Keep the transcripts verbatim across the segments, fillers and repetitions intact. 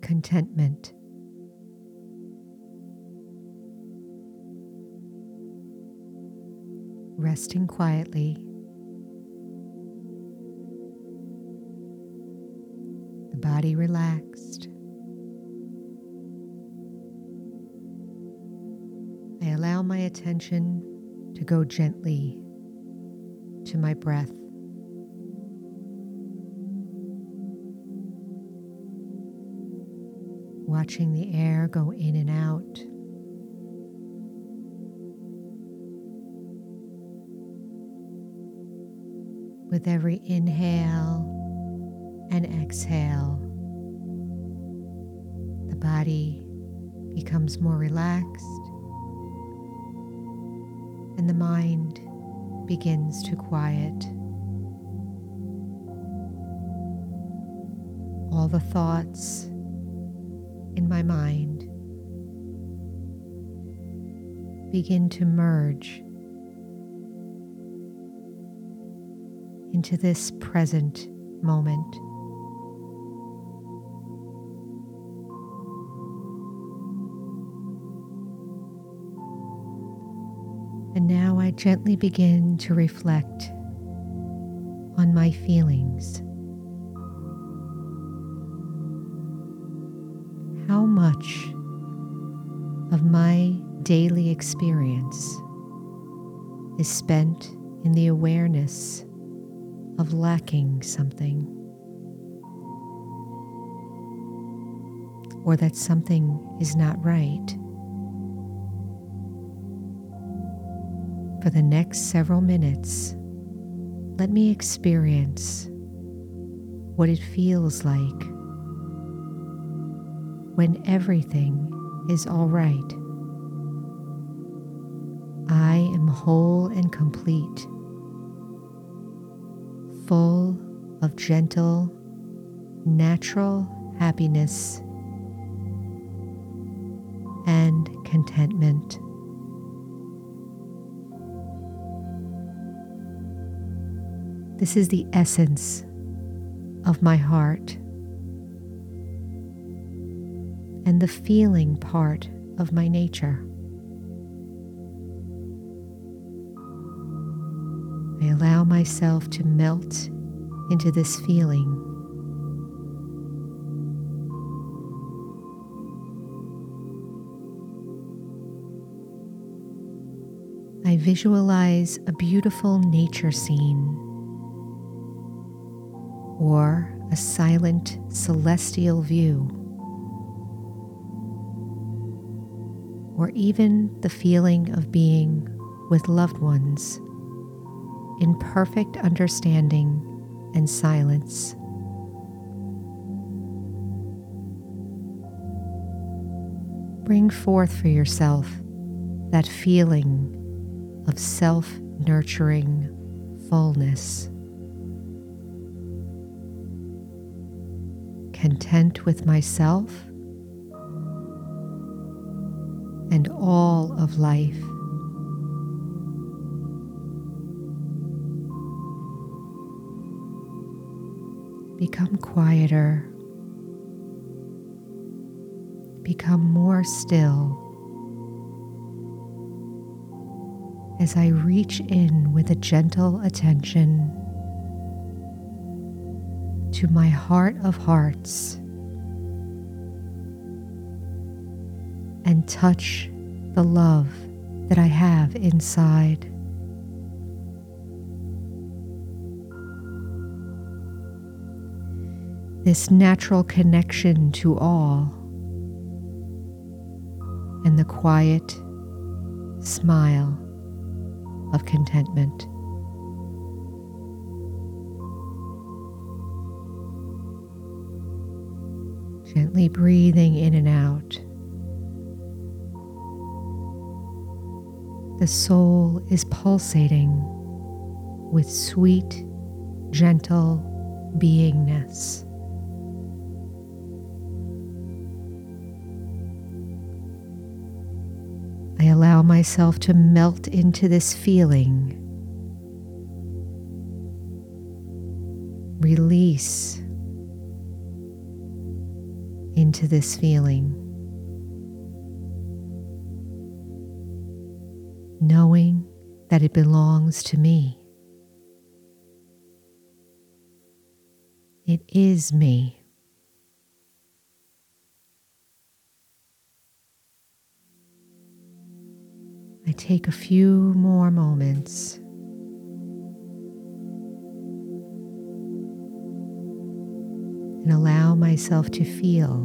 contentment. Resting quietly, the body relaxed. I allow my attention to go gently to my breath. Watching the air go in and out. With every inhale and exhale, the body becomes more relaxed and the mind begins to quiet. All the thoughts in my mind begin to merge into this present moment. And now I gently begin to reflect on my feelings. How much of my daily experience is spent in the awareness of lacking something, or that something is not right? For the next several minutes, let me experience what it feels like when everything is all right. I am whole and complete, full of gentle, natural happiness and contentment. This is the essence of my heart and the feeling part of my nature. I allow myself to melt into this feeling. I visualize a beautiful nature scene or a silent celestial view, or even the feeling of being with loved ones in perfect understanding and silence. Bring forth for yourself that feeling of self-nurturing fullness. Content with myself and all of life. Become quieter. Become more still as I reach in with a gentle attention to my heart of hearts and touch the love that I have inside. This natural connection to all and the quiet smile of contentment. Gently breathing in and out. The soul is pulsating with sweet, gentle beingness. I allow myself to melt into this feeling. Release into this feeling, knowing that it belongs to me. It is me. I take a few more moments and allow myself to feel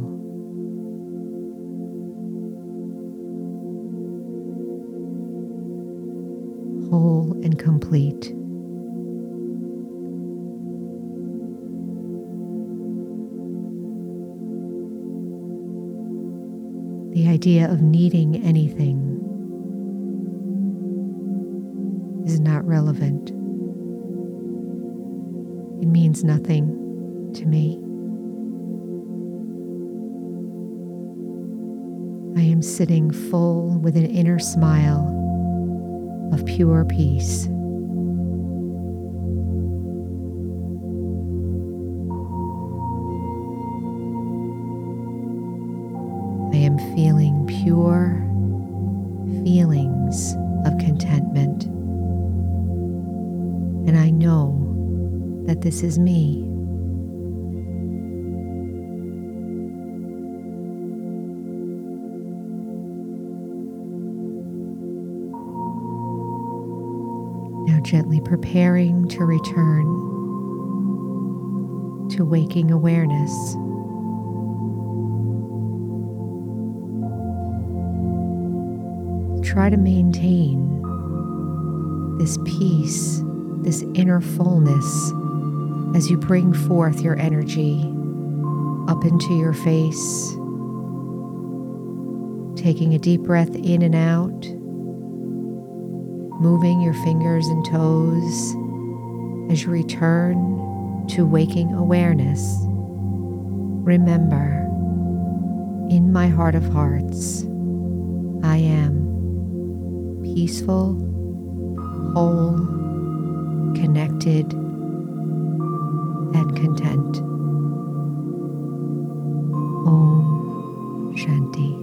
whole and complete. The idea of needing anything is not relevant. It means nothing to me. I am sitting full with an inner smile of pure peace. I am feeling pure feelings of contentment, and I know that this is me. Now gently preparing to return to waking awareness. Try to maintain this peace, this inner fullness as you bring forth your energy up into your face, taking a deep breath in and out, moving your fingers and toes as you return to waking awareness. Remember, in my heart of hearts, I am peaceful, whole, connected, and content. Om Shanti.